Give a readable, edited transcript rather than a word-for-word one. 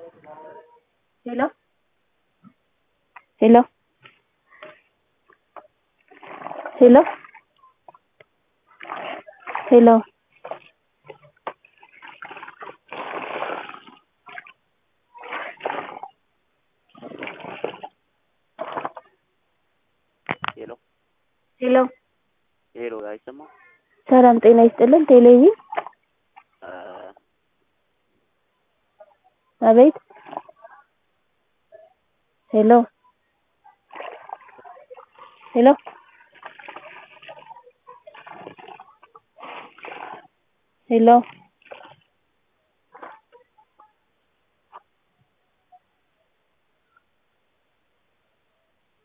hello hello hello hello ሄሎ hello ሄሎ አይሰማም? ሰላም ጤና ይስጥልን ቴሌቪዥን አቤት hello hello hello